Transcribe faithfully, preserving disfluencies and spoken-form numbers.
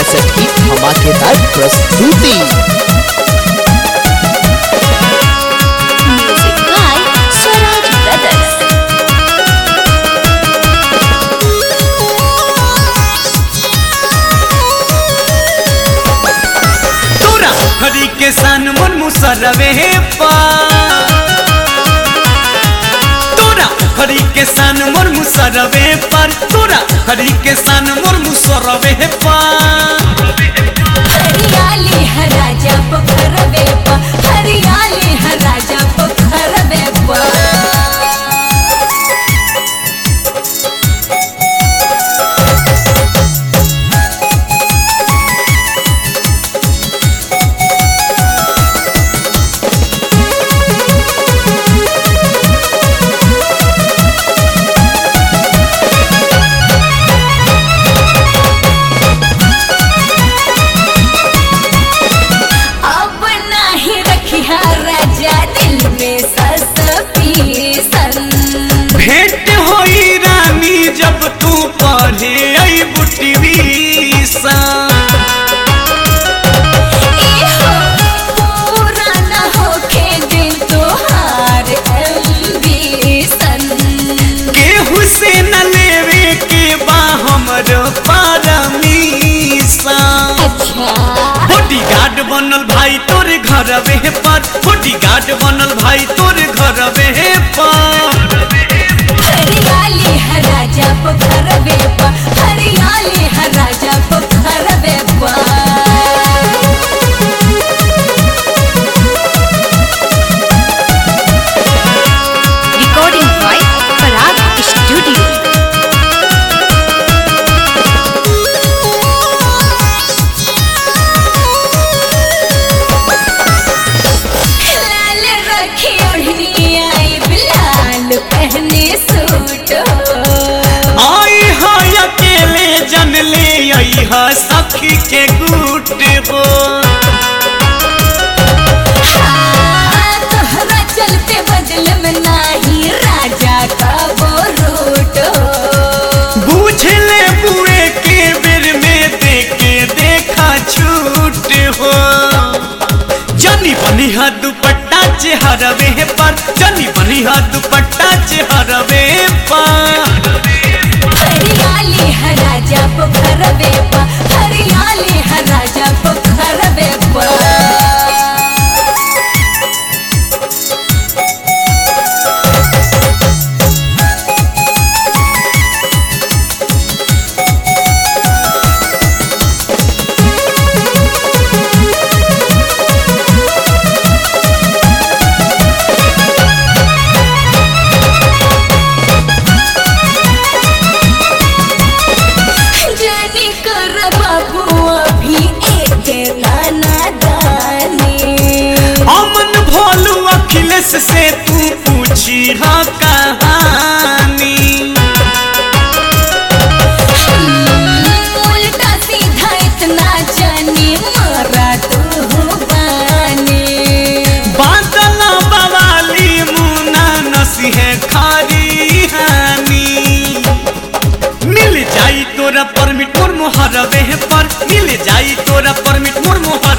Cassette की धमाकेदार प्रस्तुति। Music by Swaraj brothers. तोरा हरी के सन मन मुसरवे पा तोरा हरी के सन मोर मुसरवे पर तोरा हरी के सन मोर मुसरवे पा हरियाली हराजा पोखरवे पा हरियाली हराजा पोखरवे पा। भेंट होई रानी जब तू पढ़े आई बुटवी सा केहू से न लेवे के बा हमरो परमीसा। बॉडीगार्ड बनल भाई तोरे घरवे पर बॉडीगार्ड बनल भाई तोरे घरवे पर। हरियाली हराजा पोखरवे पा हरियाली हराजा पोखरवे पा। Recording by Parag studio. लाल रखी ओढ़नी आई बिलाल पहने सूट आई है अकेले जन ले आई है सखी के गुट हो। तोहरा चलते बदल में नाही राजा का वो रूट बूझ ले बुए के बेर में देखे देखा छूट हो। जनी बनी हा दुपट्टा चेहरवे पर जनी बनी हा दुपट्टा चेहरवे पर। हरियाली हराजा पोखरवे पा हरियाली हराजा पोखरवे पा। जानी कर बाबू अभी एक नाना दानी अमन भोलू अखिलेश से तू पूछी हा कहानी। उल्टा सीधा इतना जानी मारा तू बानी। बादल बवाली मुना नसीहे खारी हानी। मिल जाई तोरा परमिट मोर मोहरवे पर मिल जाई तोरा परमिट मोर मोहर